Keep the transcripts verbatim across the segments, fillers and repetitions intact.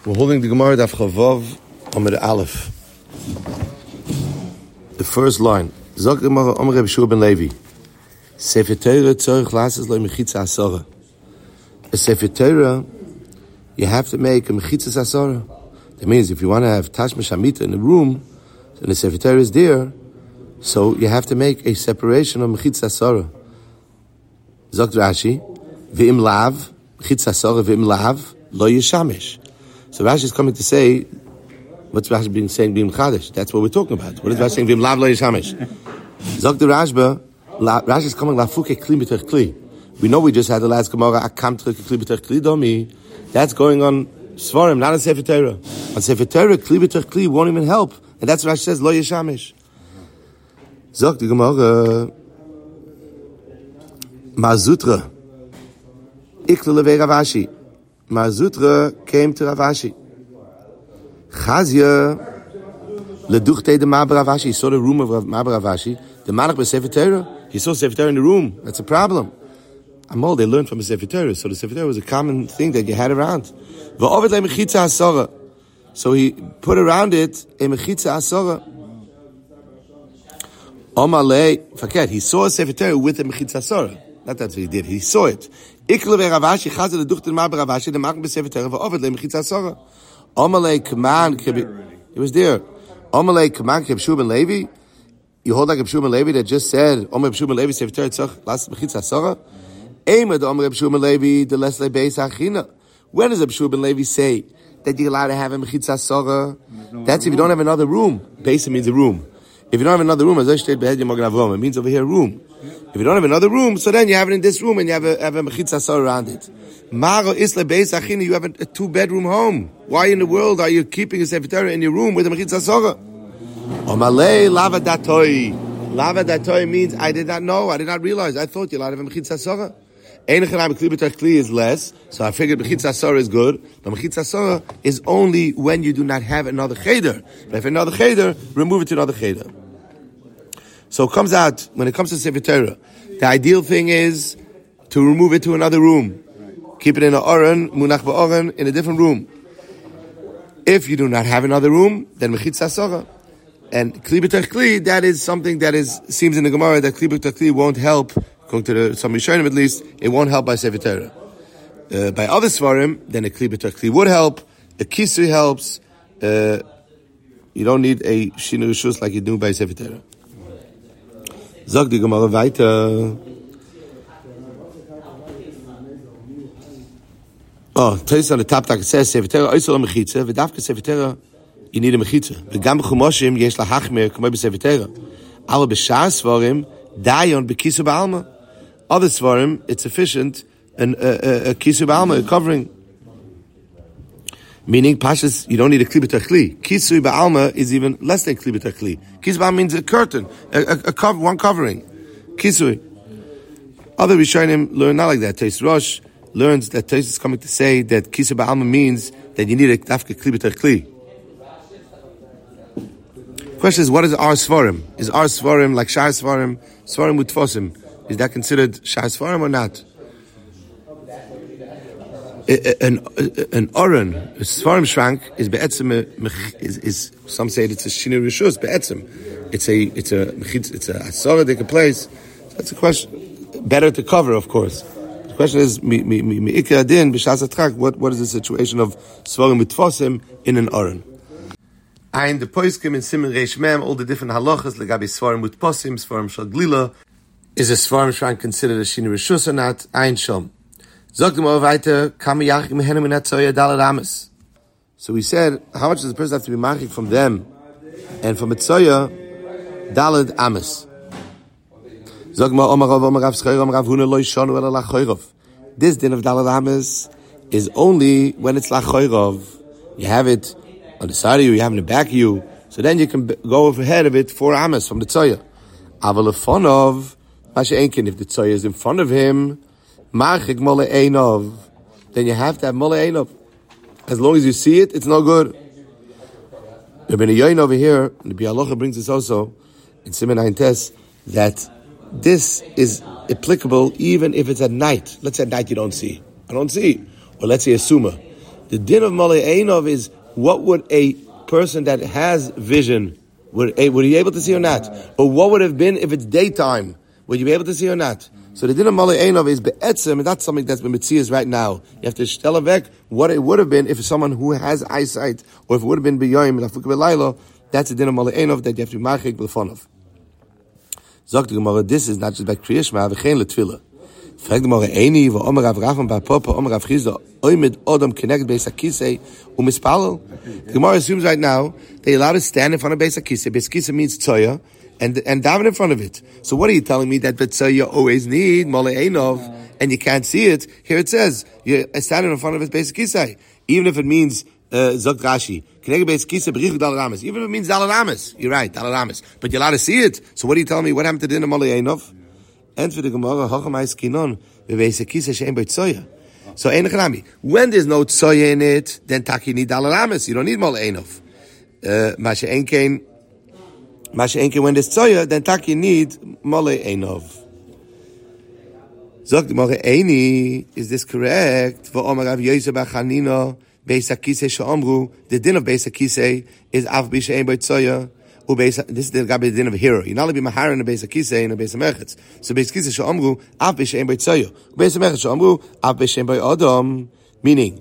We're holding the Gemara Daf Chavav Amud Aleph. The first line. Zok Gemara Amar Reb Shua ben Levi. Sefer Torah tzorich lases lo mechitza asara. A Sefer Torah, you have to make a mechitza asara. That means if you want to have tashmish hamita in the room, and the Sefer Torah is there, so you have to make a separation of mechitza asara. Zok Rashi, v'im lav, mechitza asara v'im lav, lo yishamish. So Rashi is coming to say, what's Rashi being saying, Bim Chadash? That's what we're talking about. What is Rashi saying, Bim Lav Lo Yishamish? Zok the Rashba, Rashi is coming, Lafuke Kli B'tech Kli. We know we just had the last Gemara, Akam Tchek Kli B'tech Kli Domi. That's going on Svarim, not on Sefer Torah. On Sefer Torah, Kli B'tech Kli won't even help. And that's what Rashi says, Lo Yishamish. Zok the Gemara, Mazutra, Ikla Levei Ravashi. Mazutra came to Ravashi. Chazia leduchte de Mabar Ravashi. He saw the room of Mabar Ravashi. The Malach b'Sefer Torah. He saw Sefer Torah in the room. That's a problem. Amol, they learned from the Sefer Torah. So the Sefer Torah was a common thing that you had around. V'ovet le mechitza asara. So he put around it a mechitza asara. Omale, forget, he saw a Sefer Torah with a mechitza asara. Not that's what he did. He saw it. Ikle ve'Ravashi chazal leduchte de Mabar Ravashi. The Malach b'Sefer Torah. V'ovet le mechitza asara. Omalei Kaman, it was there. Omalei Kaman, Reb Shua ben Levi. You hold like Reb Shua ben Levi that just said, Omalei Reb Shua ben Levi, Sefer Torah tzach, last mechitza asara. Eimed Omalei Reb Shua ben Levi, the less le beis achina. When does Reb Shua ben Levi say that you're allowed to have a mechitza asara? That's if you don't have another room. Beis means a room. If you don't have another room, as I stated, it means over here room. If you don't have another room, so then you have it in this room and you have a, have a mechitza asara around it. Maro isla beis achina, you have a, a two-bedroom home. Why in the world are you keeping a Sefer Torah in your room with a mechitza asara? Omalei lava datoi. Lava datoi means I did not know, I did not realize. I thought you're allowed to have a mechitza asara. Einachanam kli b'tech kli is less, so I figured mechitza asara is good. But mechitza asara is only when you do not have another cheder. But if another cheder, remove it to another cheder. So it comes out, when it comes to Sefer Torah, the ideal thing is to remove it to another room. Keep it in a oren, munach ba'oren, in a different room. If you do not have another room, then mechitza asara. And kli b'tech kli, that is something that is seems in the Gemara that kli b'tech kli won't help, according to the, some Rishonim at least, it won't help by Sefer Torah. Uh, by other Svarim, then a kli b'tech kli would help, a kisui helps, uh, you don't need a shinu rishus like you do by Sefer Torah. Zog die Gemara weiter. Oh, Tosis on the top tak says Sefer Torah oisol mechitza, v'davka Sefer Torah you need a mechitza. V'gam b'chumoshim yesh lahachmer k'moi b'Sefer Torah. Aber b'shar svarim dayon b'kisu b'alma. Other svarim it's sufficient and a, a, a kisu b'alma, a covering. Meaning, Pashas, you don't need a kli b'tech kli. Kisui ba'alma is even less than kli b'tech kli. Kisui ba'alma means a curtain, a, a, a cover, one covering. Kisui. Other Rishonim learn not like that. Tais Rosh learns that Tais is coming to say that kisui ba'alma means that you need a dafka kli b'tech kli. Question is, what is our svarim? Is our svarim like shar svarim, svarim utfosim? Is that considered shar svarim or not? An an oren, a svarim shrank is be'etzim is, is some say it's a shinu rishus be'etzim. It's a it's a it's a asaradik place. That's a question. Better to cover, of course. The question is mi mi mi ikra din b'shas atrak. What what is the situation of svarim mitfosim in an oren? And the poiskim in Siman Reish Mem, all the different halachas legabi svarim mitfosim, svarim shal glila. Is a svarim shrank considered a shinu rishus or not? Ein shom. So we said, how much does the person have to be machik from them and from Mitzoya, Dalad Amis? This din of Dalad Amis is only when it's Lachoyrov. You have it on the side of you, you have it in the back of you, so then you can go ahead of it for Amis from the Tzoya. Avalafonov, Masha-Enkin, if the Tzoya is in front of him, Machik mole einov, then you have to have mole einov. As long as you see it, it's no good. Rabbi Yoin over here, and the Bialocha brings this also in Siman Ayin Tes, that this is applicable even if it's at night. Let's say at night you don't see. I don't see. Or let's say a suma. The din of Malei Einov is what would a person that has vision, would, would he be able to see or not? Or what would have been if it's daytime? Would you be able to see or not? So the din of Malei Einov is be'etzem, and that's something that's been mitzias right now. You have to shtell avek what it would have been if someone who has eyesight, or if it would have been b'yoyim and afuk b'laylo. That's the din of Malei Einov that you have to be marchik b'lefonov. Zok the Gemara, this is not just by Kriya Shema, v'chein l'tfilah. Frag the Gemara, Eini v'omer Rav Rachman bar Papa, omer Rav Chizda, oimid odom connected beis hakisei u'mispalel. The Gemara assumes right now they allowed to stand in front of beis hakisei. Beis hakisei means tzoya, and and daven in front of it. So what are you telling me that tzoya always need Malei Einov, and you can't see it? Here it says you're standing in front of it beis hakisei, even if it means Zok Rashi. Even if it means Dalaramas, you're right, Dalaramas. But you're allowed to see it. So what are you telling me? What happened to the din of Malei Einov? And for the Gemara, so when there's no tzoya in it, then taki need Dalaramas. You don't need Malei Einov. Masha Enkein, Masha Enkein, when there's tzoya, then taki need Malei Einov. Zok the Gemara, Eini, is this correct? V'omar Rav Yosef bar Chanina. Beis hakisei she'omru, the din of beis hakisei is av b'she'en b'tzoya. This is the gabi din of a hero. You're not allowed to be mahar in a beis hakisei and a beis hamechetz. So beis hakisei she'omru av b'she'en b'tzoya. Beis hamechetz she'omru av b'she'en b'odom. Meaning,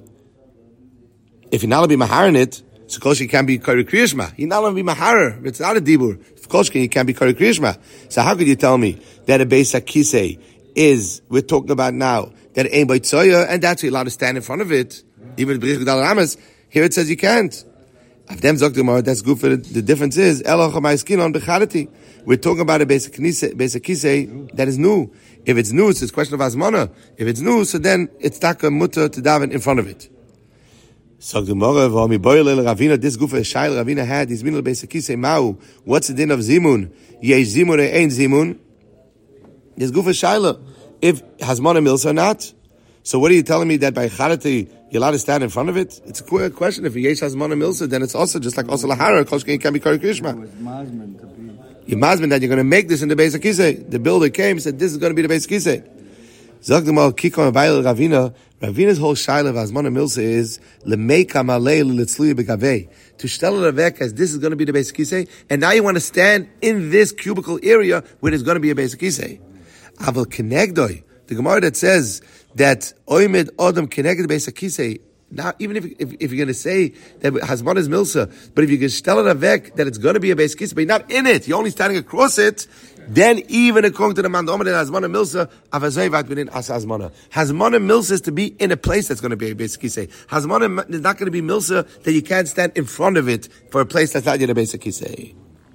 if you're not allowed to be mahar in it, so kol she can't be kari kriyishma. You're not allowed to be mahar. It's not a dibur. Of course, you can't be kari kriyishma. So how could you tell me that a beis hakisei is we're talking about now that it ain't b'tzoya, and that's you're allowed to stand in front of it? Even B'rich G'dal Ramas, here it says you can't. Avdem Zok Gemara, that's good for the, the difference is, Elo Chamay Skin on B'charati. We're talking about a basic kisei that is new. If it's new, it's a question of Azmana. If it's new, so then it's taka mutter to daven in front of it. Zok Gemara, V'omi Boyle Ravina, this good for a Shail Ravina had, his minul basic kisei Mau. What's the din of Zimun? Yesh Zimun or Ein Zimun? This good for Shaila. If Hazmana Milsa or not? So what are you telling me that by Charati you're allowed to stand in front of it? It's a quick question. If Yesh Hazmana Milsa, then it's also just like also Lahara, Koshke can be Kari Krishma. You're mazman that you're going to make this in the Beis HaKisei. The builder came and said this is going to be the Beis HaKisei. Zagdamal Kikon Vayel Ravina. Ravina's whole shaila of Hazmana Milsa is Lemeika Malei Litzluya Begavei. To shtell it avek as this is going to be the Beis HaKisei, and now you want to stand in this cubicle area where there's going to be a Beis HaKisei. Aval Kenegdoi. The Gemara that says that Oimed Odom connected Beis HaKisei, now even if, if if you're going to say that Hazman is Milsa, but if you can tell it avek that it's going to be a Beis HaKisei, but you're not in it, you're only standing across it, then even according to the man Omer and Hazman Milsa, Avazayvat within Asa Hazmana. Hazman Milsa is to be in a place that's going to be a Beis HaKisei. Hazman is not going to be Milsa that you can't stand in front of it for a place that's not yet a Beis HaKisei.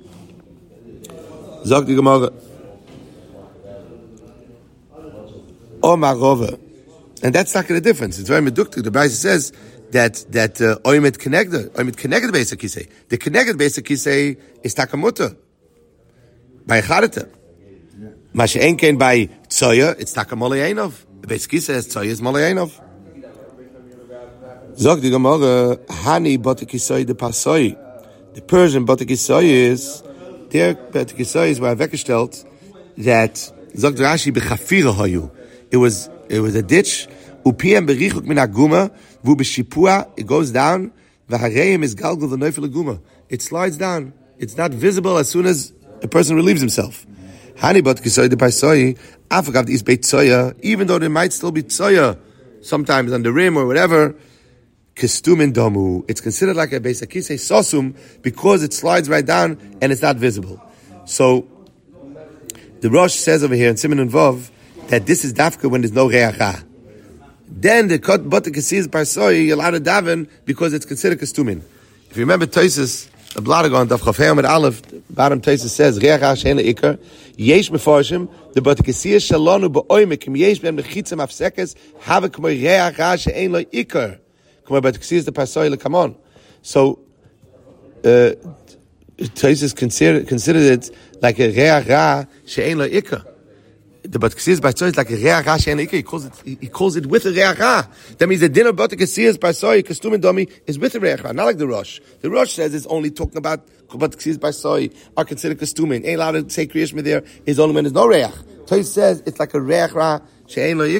Zog the Gemara. Omar Rova. And that's not going to difference. It's very meduktik. The Brisa says that that oimet connected, oimet connected Beis HaKisei. The connected Beis HaKisei is takamuta by charata. Mashe enkein by tzoya, it's takamolei einov. The Beis HaKisei is tzoya is molei einov. Zog the Gemara, hani botekisoi de pasoi. The Persian botekisoi is their botekisoi is where weggestellt that zog Rashi bechafira hayu. It was it was a ditch. Upiem berichuk min aguma vu b'shipua. It goes down. V'hareim is galgal v'noifel aguma. It slides down. It's not visible as soon as a person relieves himself. Hani bat kisoy de paisoi afagav is beit tzoya. Even though there might still be tzoya sometimes on the rim or whatever. Kestumin domu. It's considered like a Beis HaKisei sosum because it slides right down and it's not visible. So the Rosh says over here in Siman and Vav that this is dafka when there's no reacha. Then the kot botekasi is parsoi, you're allowed to daven because it's considered kestumin. If you remember Tosis, the Bladagon, Daf Chafayim at Aleph, bottom Tosis says, reacha she'en le'ikar, yesh mefarshim, the botekasi is shalonu ba'oimek, im yesh ben mechitzim afsekes, have k'mo reacha she'en le'ikar. K'mo botekasi is the parsoi le'kamon. So, uh, Tosis considered, considered it like a reacha she'en le'ikar. The Batkasiyas Barsoi is like a Re'acha She'en Le'ikar. He calls it, he, he calls it with a Re'acha. That means the din of Batkasiyas Barsoi, Kastum and Domi, is with a Re'acha, not like the Rosh. The Rosh says it's only talking about Batkasiyas Barsoi are considered Kastumin. Ain't allowed to say Kriyashma there, is only when there's no Re'ach. So he says it's like a Re'acha She'en Le'ikar.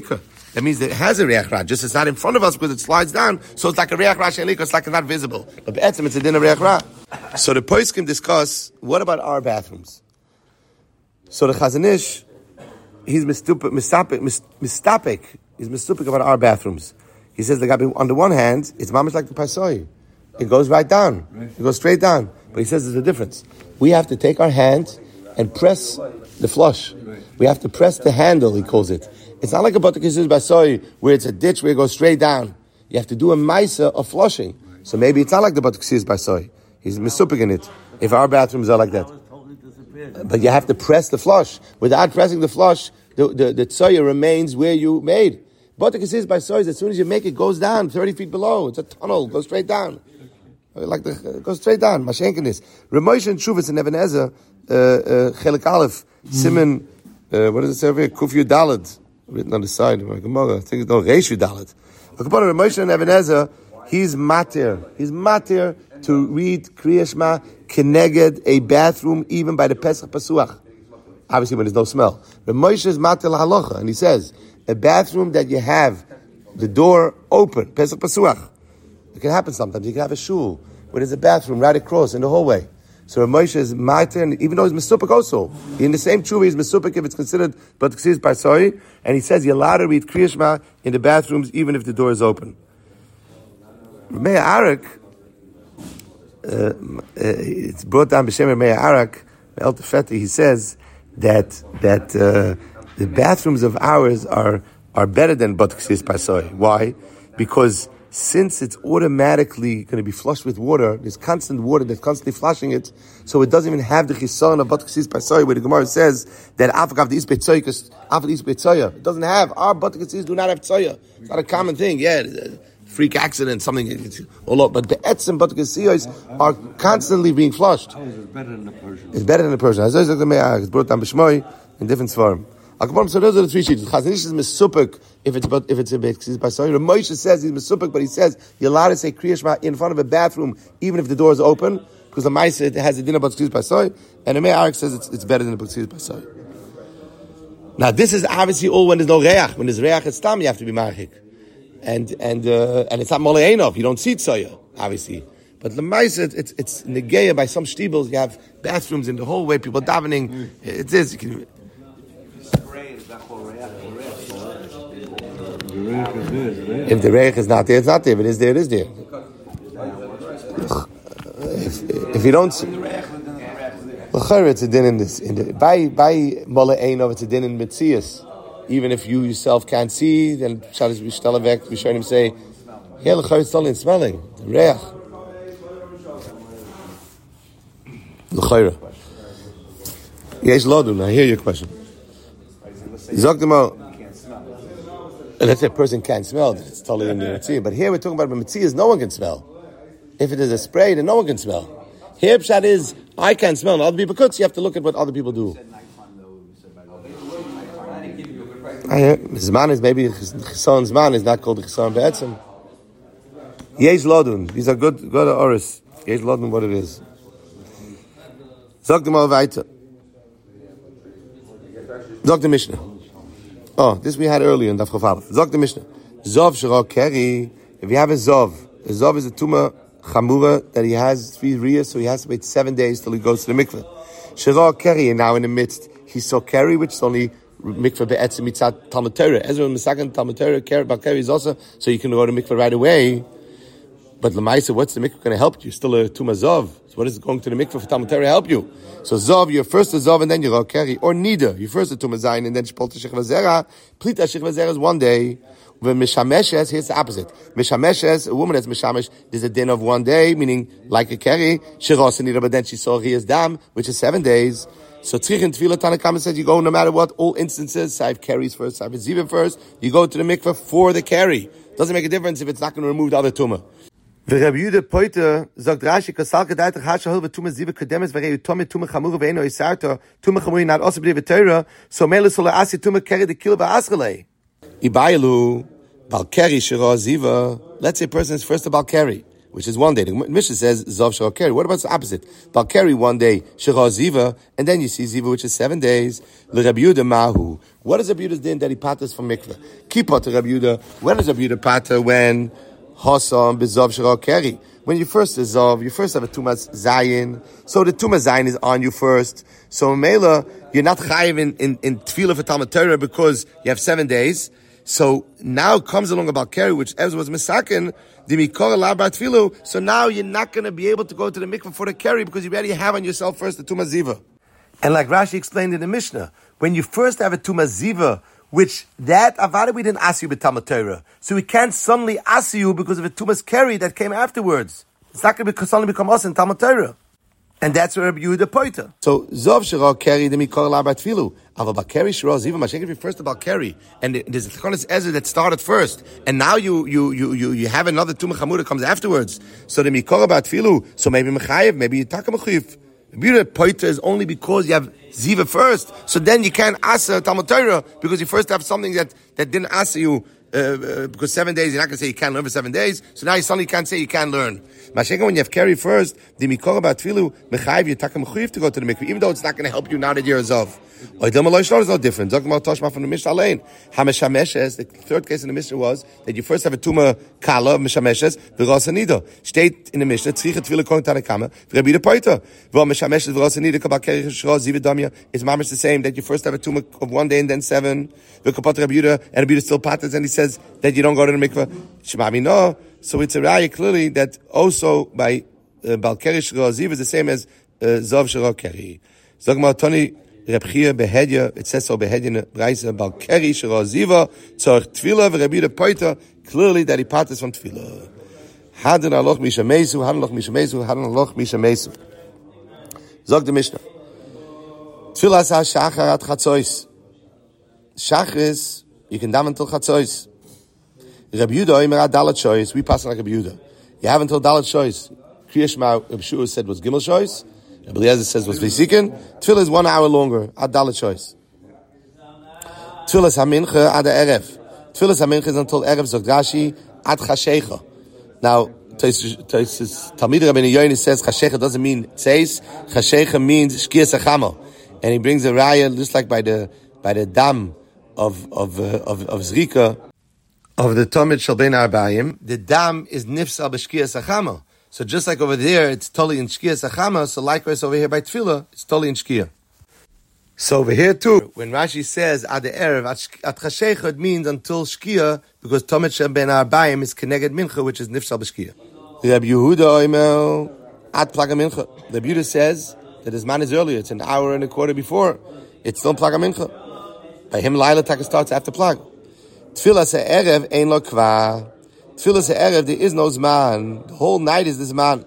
That means that it has a reach ra. Just it's not in front of us because it slides down, so it's like a reach ra she'eliko. It's like it's not visible. But be'etzem it's a din of reach ra. So the poskim discuss what about our bathrooms. So the Chazon Ish, he's mistupik, mistapik, mistapik. He's mistupik about our bathrooms. He says that on the one hand, it's mamish like the paisoi. It goes right down. It goes straight down. But he says there's a difference. We have to take our hand and press the flush. We have to press the handle, he calls it. It's not like a batakis basoi where it's a ditch where it goes straight down. You have to do a maisa of flushing. So maybe it's not like the batakis basoi. He's misupik in it. If our bathrooms are like that. But you have to press the flush. Without pressing the flush, the, the, the tsoya remains where you made. Batakis basoi, as soon as you make it, it goes down thirty feet below. It's a tunnel, it goes straight down. Like the, it goes straight down. Mashenkin is. Ramosh and Shuvas and Eben Ezer, Chelik Aleph, Simon, uh, what does it say over here? Kuf Yudalad, written on the side of my Gemara. I think it's no Reish Yudalad. Ramosh and Eben Ezer, he's matir. He's matir to read Kriya Shema keneged a bathroom even by the Pesach Pasuach. Obviously when there's no smell. Ramosh is matir lahalocha, and he says, a bathroom that you have the door open, Pesach Pasuach. It can happen sometimes. You can have a shul where there's a bathroom right across in the hallway. So Moshe is matir, and even though he's mesupik also, in the same tshuva he's mesupik if it's considered but it's parsoi, and he says you're allowed to read Kriya Shema in the bathrooms even if the door is open. Meir Arak, uh, it's brought down b'shem Meir Arak, El Tefeti, he says that that uh, the bathrooms of ours are are better than but parsoi. Why? Because since it's automatically going to be flushed with water, there's constant water that's constantly flushing it, so it doesn't even have the chisaron of bataksis pasoy, where the Gemara says that afagav the is betzoy, because after the is betzoy, it doesn't have. Our bataksis do not have tzoya. It's not a common thing. Yeah, freak accident, something. All up, but the etzem bataksis are constantly being flushed. It's better than the Persian. It's better than the Persian. It's brought down b'shmoi in different form. So those are the three sheets. Chazon Ish is mesupik if it's but if it's a bit. Moshe says he's mesupik, but he says you're allowed to say Kriya Shema in front of a bathroom even if the door is open because the Ma'aseh it has a din about Ksiz Pasoy, and the Meir Arak says it's, it's better than the Ksiz Pasoy. Now this is obviously all when there's no reach. When there's reach, it's tam you have to be marchik, and and uh, and it's not molei enov. You don't see tzoya obviously, but the Ma'aseh it's it's negeya by some shtibels. You have bathrooms in the hallway, people davening. It is. You can, if the reich is not there, it's not there. If it is there, it is there. If, if you don't see, it's a din in this. In the, by by mola einov, it's a din in mitzias. Even if you yourself can't see, then shall we stell vek? We show him say, "Here, l'chayr it's only smelling the reich." L'chayr. Yes, lodun. I hear your question. Zok let's say a person can't smell, then it's totally in the mitzvah. But here we're talking about the mitzvahs, no one can smell. If it is a spray, then no one can smell. Here pshat is, I can't smell, and other people could, so you have to look at what other people do. Zman is maybe, Chisan Zman is not called the Chisan Be'etzim. Yesh Lodun, these are good, good oris. Yesh Lodun, what it is. Zog dem al weiter. Zog the Mishnah. Oh, this we had earlier in Daf Chof Aleph. Zog the Mishnah. Zov shara keri. If you have a zov, a zov is a tuma chamura that he has three riyas, so he has to wait seven days till he goes to the mikveh. Shara keri, and now in the midst, he saw keri, which is only mikveh be'etzim mitzat Talmud Torah. Ezra and Mesaken Talmud Torah, keri, but keri is also, so you can go to mikveh right away. But Lamaisa, what's the mikveh going to help you? Still a tuma zov. So what is going to the mikveh for Talmud Torah help you? So zov, you're first a zov and then you're a keri, or neither. You're first a tuma zayin and then shpol to shechva zera. Plita shechva zera is one day. When mishameshes, here's the opposite. Mishameshes, a woman that's mishamesh, there's a din of one day, meaning like a keri. Shiros neither, but then she saw riyas dam, which is seven days. So tzrich and tefillah Tanakama says you go no matter what, all instances, Saif carries first, Saif zivim first, you go to the mikveh for the keri. Doesn't make a difference if it's not going to remove the other tumah. The Rabbi Yehuda Poiter sagt Rashi kasal kedait hasha hol betuma ziva kedemes v'rei tuma tuma chamura ve'eno isarta tuma chamura not also b'dei v'teira so mele sola asi tuma keri de kilo ba'aschalei ibayelu bal keri shira ziva. Let's say a person is first a bal keri which is one day. The Mishnah says Zav Shechal Keri. What about the opposite? Balkeri one day, Shechal Ziva, and then you see Ziva, which is seven days. L'Rabbi Yehuda Mahu. What is Rabbi Yehuda's din that he patters from mikveh? Ki pater Rabbi Yehuda. When is Rabbi Yehuda pater? When Hasam b'Zav Shechal Keri. When you first is Zav, you first have a Tumas Zayin. So the Tumas Zayin is on you first. So Mela, you're not chayiv in, in, in Tefillah for Talmud Torah because you have seven days. So now comes along about Keri, which Ezra was misaken, the Mikor Labar Tfilu. So now you're not going to be able to go to the mikveh for the Keri because you already have on yourself first the Tumas Ziva. And like Rashi explained in the Mishnah, when you first have a Tumas Ziva, which that Avada we didn't ask you with Talmud Torah. So we can't suddenly ask you because of a Tumas Keri that came afterwards. It's not going to suddenly become us in Talmud Torah. And that's where Rabbi Yehuda poita. So Zav Shechal Keri the Mikor Labar Tfilu. Ava Balkeri Shira Ziva Mashiach refers to Balkeri, and there's a Tchanas Ezra that started first, and now you you you you you have another Tumah Chamura that comes afterwards. So the Mikor Labar Tfilu. So maybe Mechayev, maybe Yitaka Mechayev. Rabbi Yehuda poita is only because you have Ziva first. So then you can't asa Talmud Torah because you first have something that that didn't asa you. Uh, uh, because seven days, you're not going to say you can't learn for seven days. So now you suddenly can't say you can't learn. Masha'enken, when you have Keri first, the Mikor Labar Tfilu, Mechayev, you taka mechuyev to go to the mikveh, even though it's not going to help you now that you're a Zav. Oidel Maloi Shlor is no different. Zok Mal Toshma from the Mishnah Alein. HaMeshameshes, the third case in the Mishnah was that you first have a Tuma Kala, Meshameshes, V'Rosanida. State in the Mishnah, Tzricha Tfilu Kohen Tanakama, V'Rabbi Poita. V'Meshameshes, V'Rosanida, Kabal Keri Shro, Ziva Damya. It's mamish the same, that you first have a Tuma of one day and then seven. V'Kapot Rabbi Yehuda, and Rabbi Yehuda still patters, and he says that you don't go to the mikveh. Shemami no. So it's a raya clearly that also by uh, Balkeri Shro Ziva is the same as uh, Zav Shechal Keri. Zog Mal Toni Reb Chia Behedya. It says so Behedya in the Braisa Balkeri Shro Ziva Tzorch Tefillah v'Rabbi Yehuda Poita. Clearly that he patters from Tefillah. Hadin aloch misha mesu, hadin aloch misha mesu, hadin aloch misha mesu. Zog the Mishnah. Tefillah sa shachar at chatzois. Shachris, you can daven until chatzois. Rabbi Yehuda, Omer ad dalat shoyis. We pass like Rabbi Yehuda. You have until dalat shoyis. Kriya Shema, Rabbi Shua said was gimel shoyis. Rabbi Eliezer says was vesikin. Tefillah is one hour longer. Ad dalat shoyis. Tefillah hamincha ad erev. Tefillah hamincha is until erev. Zog Rashi ad chashecha. Now, Talmid Rabbeinu Yoini says chashecha doesn't mean tzeis. Chashecha means shkiyas achama, and he brings a raya just like by the by the dam of of uh, of of zrika of the Talmid Shel Ben Arbayim. The dam is nifsal b'shkiyas achama. So just like over there, it's totally in shkiyas achama. So likewise over here by tefillah, it's totally in shkiyah. So over here too, when Rashi says ad erev at chashecha, it means until shkiyah, because Talmid Shel Ben Arbayim is keneged mincha, which is nifsal b'shkiyah. Rabbi Yehuda Omer at plaga mincha. Rabbi Yehuda says that his man is earlier. It's an hour and a quarter before. It's still plaga mincha. By him, Laila Taka starts after plag. Tefillah se'erev ein lo kvar. Tefillah se'erev, there is no zman. The whole night is the zman.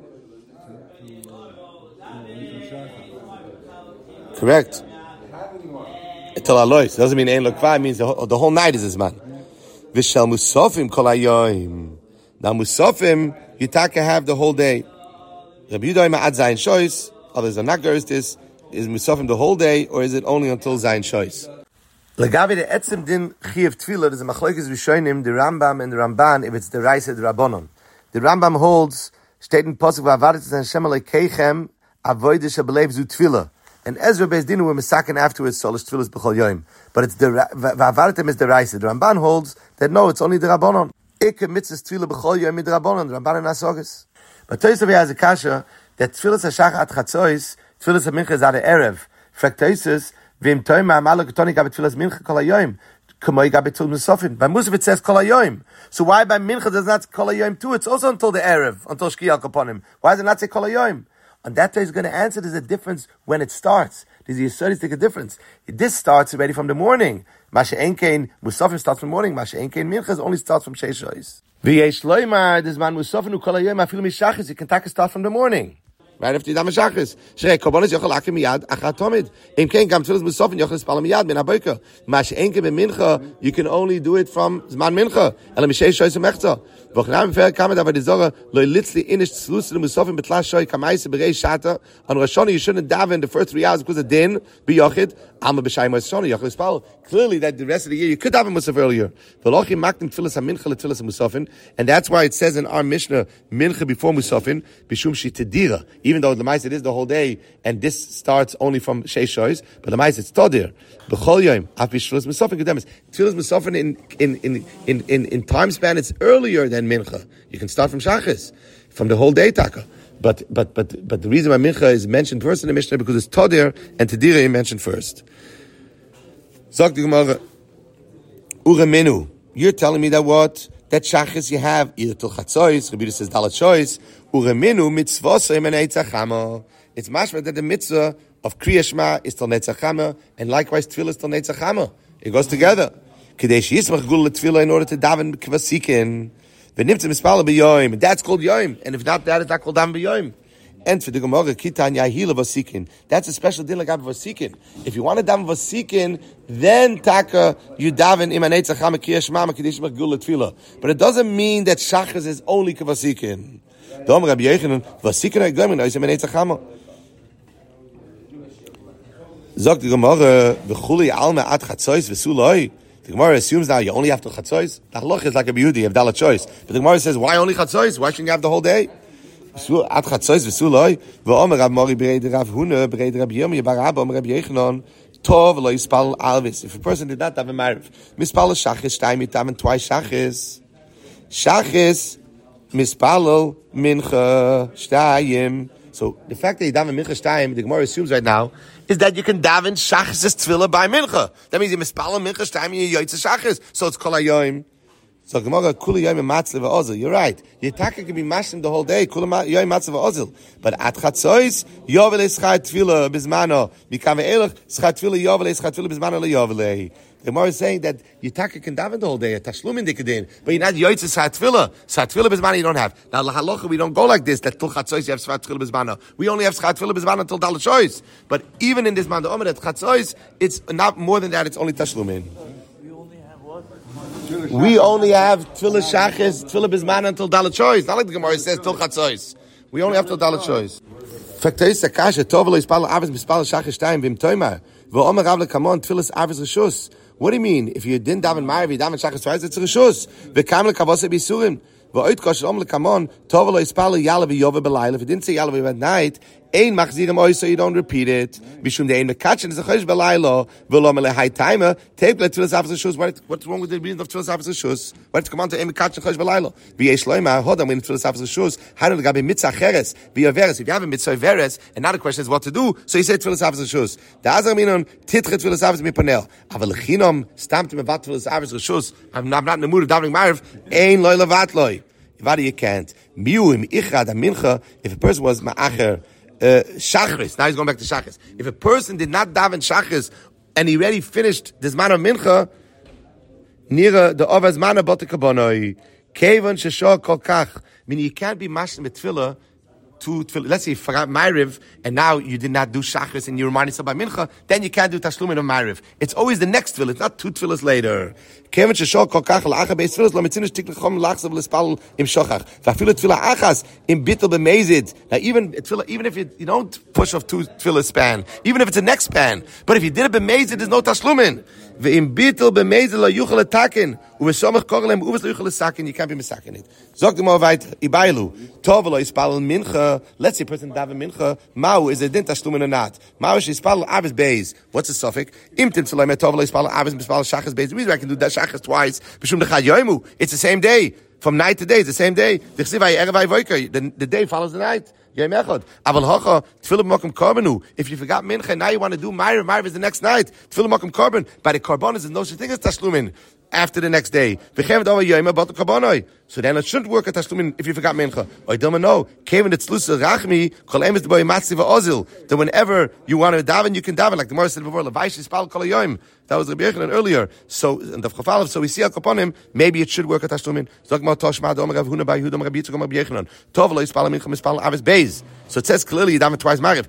Correct. Etel alois. Doesn't mean ein lo kvar. It means the whole, the whole night is the zman. V'shel musofim kol hayoim. Now musofim, you taka have the whole day. Rabbi Yehuda ad zayin shois. Others are not going to this. Is musafim the whole day, or is it only until Zayin Shois? Legavi the etzem din chiyuv tefillah. There's a machlokes rishonim, the Rambam and the Ramban. If it's the Raisa, the Rabbanon. The Rambam holds steht in pasuk v'avadet and Shem alekeichem avodah shebelev zu tefillah. And Ezra Beis Dinu were misaken afterwards solish tefillas b'chol yoyim. But it's the v'avadetem is the Raisa. The Ramban holds that no, it's only the Rabbanon. Ikke mitzvahs tefillah b'chol yoyim mid Rabbanon. The Ramban and Asogas. But Tosafos has a kasha that tefillas hashachar at chatzois. Tefillas mincha is at the erev. Fraktosis v'im toima amalek toni gabet tefillas mincha kol hayoyim. K'moi gabet tefillas musafin. By Musaf it says kol hayoyim. So why by mincha does not kol hayoyim too? It's also until the erev, until shkiyah kaponim. Why does it not say kol hayoyim? And that way is going to answer. There's a difference when it starts. There's a studies a difference. This starts already from the morning. Masha enkein musafin starts from morning. Masha enkein mincha only starts from sheishois. V'yesh loymar this man musafin u kol hayoyim afilu mishachis. You can take a start from the morning. Right after Yidam Shachris. Shrei Korbanos yochel akim miyad achat tomid. Im kein gam tefillas musafin yochel spala miyad min haboker. Mash enke b'mincha, you can only do it from zman mincha. Ela mishei shoyis u'mechza. V'ochnam fer kamed aber die Sorge lo litzli inish tzlusim musafim betla shoy kamaise berei shata on Rosh Hashanah you shouldn't daven the first three hours because of din biyochid alma b'shayim Rosh Hashanah yochel spal. Clearly that the rest of the year you could daven musaf earlier. V'lochim maktim tfilas hamincha letfilas musafin, and that's why it says in our Mishnah mincha before musafin b'shum shitadira. Even though the ma'ase it is the whole day, and this starts only from sheish shoys, but the ma'ase it's tadir b'chol yom af b'shfilas musafin kedemis. Tfilas musafin in in in in in in time span it's earlier than mincha. You can start from shachis, from the whole day taka. But but but but the reason why mincha is mentioned first in the Mishnah because it's tadir and tadira is mentioned first. Zok the Gemara, uremenu. You're telling me that what that shachis you have either till chatzos. Rabbi says dalat shoyis. Uremenu mitzvos and eitzachama. It's mashma that the mitzvah of Kriya Shema is till Netzachama, and likewise tefillah is till Netzachama. It goes together. Kadesh yismach gul tefillah in order to daven kvasikin. V'nimtzim mispala b'yoyim, and that's called yoyim. And if not that, it's not called daven b'yoyim. And for the Gemara, kitan yahila v'sikin. That's a special din like v'sikin. If you want to daven v'sikin, then taka you daven im Netzachama Kriya Shema kadesh yismach gul tefillah. But it doesn't mean that shachas is only kvasikin. Dom Rabbi Yechanan v'sikin ha'goyim oisem Netzachama. Zok the Gemara, v'chuli alma at chatzos v'suloi. The Gemara assumes now you only have to chatzos. The halach is like a biyudi, you have dalat choice. But the Gemara says, why only chatzos? Why shouldn't you have the whole day? At chatzos v'suloi, v'omer Rab Mori b'reid Rav Huna, b'reid Rab Yirmiyah bar Abba, omer Rab Yechanan, tov lo yispal alvis. If a person did not have a mariv, mispal shachis, shtayim yitamen twice shachis. Shachis, mispal mincha, shtayim. So the fact that you daven mincha shtayim, the Gemara assumes right now, is that you can daven shachis tefillah by mincha. That means you mispala mincha shtayim and you yoytze shachis. So it's kol hayoyim. So Gemara kuli yoyim matzle v'ozil. You're right. Your taka can be mashlim the whole day. Kuli yoyim matzle v'ozil. But at chatzois yovel eschai tefillah bizmano. Mikam ve'elach eschai tefillah yovel eschai tefillah bizmano leyovelei. The Gemara is saying that your taka can daven the whole day, a tashlum in dikadin, but you're not yoytze sat tefillah. Sat tefillah bizmano you don't have. Now lahalocha we don't go like this. That till chatzois you have sat tefillah bizmano. We only have sat tefillah bizmano until dalat shoyis. But even in this man the omer at chatzois, it's not more thin that. It's only tashlumin. We only have tefillah shachis, tefillah bizmana until dalat shoyis. Not like the Gemara says till chatzois. We only have till dalat shoyis. Fakteis akasha tov lo yispal avis mispal shachis shtayim v'im toima v'omer rav lekamon tefillas avis rishus. What do you mean? If you didn't daven ma'ariv, you daven shachis twice, it's rishus. V'kam lekavose b'isurim. V'oit kosh om lekamon tov lo yispal yalav v'yove b'layla. If you didn't say yalav at night, ein machzirim oy, so you don't repeat it. Mishum de'ein mekatchen is a chosh b'layla v'lo melehai timer. Take the tefillas avis rishus. What's wrong with the reason of tefillas avis rishus? Why did it come on to ein mekatchen chosh b'layla? V'yesh loima hodam when tefillas avis rishus. How do you have a mitzvah cheres v'yaveres? If you have a mitzvah veres, and now the question is what to do, so you say tefillas avis rishus. The azar minon titche tefillas avis miponel. Aval lechinom stamped him about tefillas avis rishus. I'm not in the mood of davening ma'ariv. Ein loy levat loy. Vadi you can't. Miuim ichad mincha. If a person was ma'acher uh, shachris, now he's going back to shachris. If a person did not daven shachris and he already finished this man of mincha, nira the ovaz mana botekabonoi kevan sheshor kol kach. Meaning you can't be mashlim with tefillah. To tefillah. Let's say you forgot Ma'ariv and now you did not do Shachris and you reminded yourself by Mincha, then you can't do Tashlumin of Ma'ariv. It's always the next tefillah. It's not two tefillahs later. Kevin sheshor kol kach la'acha beis tefillahs lo mitzinish tiklichom lachzav l'spal im shochach. V'afilu tefillah achas im bitul b'meizid. Now even tefillah, even if you, you don't push off two tefillah span, even if it's a next span, but if you did it b'meizid, there's no Tashlumin. Ve'im bitul b'meizid lo yuchal etakin u'v'somach korelem u'v's lo yuchal etakin. You can't be misakin it. Zog dem ovayt ibailu tov lo yispal mincha. Let's say a person daven mincha, ma'u is a din tashlumin or not. Ma'u is yispal avis beis. What's the suffix? Imtim tzalay metov lo yispal avis mispal shachas beis. The reason I can do that shachas twice, b'shum dechad yoimu. It's the same day. From night to day, it's the same day. The, the day follows the night. If you forgot mincha, now you want to do ma'ariv. Ma'ariv is the next night. Tefillah makom korban. By the korbanos, there's no such thing as tashlumin after the next day. So then it shouldn't work at tashlumin if you forgot mincha. I don't know. That whenever you want to daven, you can daven. Like the Gemara said before, that was Rabbi Yechanan earlier. So, and the Chafalav, so we see upon him, maybe it should work at tashlumin. So it says clearly you daven twice ma'ariv.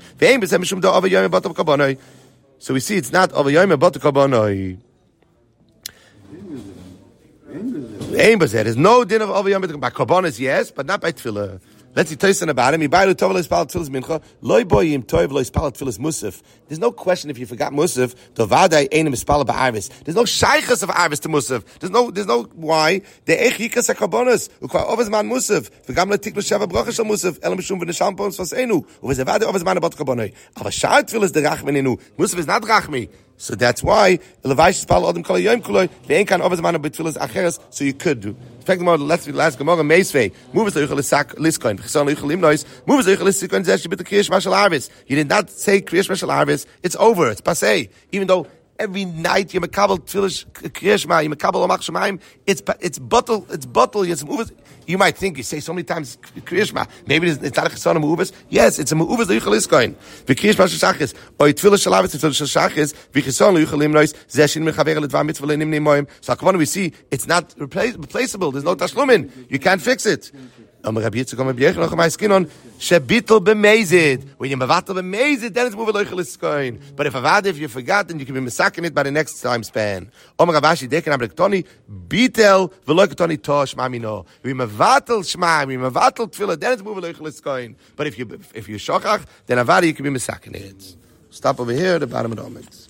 So we see it's not over yoyim but kabbanoi. Aim was there's no din of over yom by karbonis, yes, but not by tefillah. Let's see Tyson about him. He buy the tov lo ispal tefillas mincha. Loy boyim tov lo ispal tefillas musaf. There's no question if you forgot musaf. Dovadai einim ispal ba'arvis. There's no shaychus of arvis to musaf. There's no, there's no why. The echikas akarbonis. Ukvar ovas man musaf. V'gam le tiklu sheva bracha shel musaf. Elam shum v'nesham pons vasenu. Uv'zevadai ovas man abat karbonai. Ava shar tefillas de rachmeninu. Musaf is not rachmi. So that's why Levaish Spal Adam Kol Yom Kuloi. They ain't kind of man of tefillas acheres. So you could do. Fact more. Let's last Gemara Meisvei. Move us to Yuchel Sak Liskoin. Chesson Yuchel Limnois. Move us to Yuchel Liskoin. Zesh bit the Kriyash Mashal Arvis. You did not say Kriyash Mashal Arvis. It's over. It's passé. Even though every night you makabel tefillah Kriyash Ma, you makabel Amach Shemaim. It's it's bottle. It's bottle. You move us. You might think you say so many times Kriyash Ma. Maybe it's, it's not a chesson Meuvas. Yes, it's a Meuvas the Yuchel Liskoin. The Kriyash Mashal Shachis. Or tefillah Shalavis tefillah Shachis. The chesson Yuchel Limnois. Zeshin Mechaver Ledvar Mitzvah Lenim Nemoim. So Hakavon we see it's not replace, replaceable. There's no tashlumin. You can't fix it. When you mevatel b'mezid, then it's moving loichel iskoin. But if avad, if you forgot, then you can be misakin it by the next time span. Omer Ravashi deken abrektoni bitel v'loikotoni tosh mamino. We mevatel shma, we mevatel tefillah, then it's moving loichel iskoin. But if you if you shochach, then avad you can be misakin it. Stop over here at the bottom of the omid.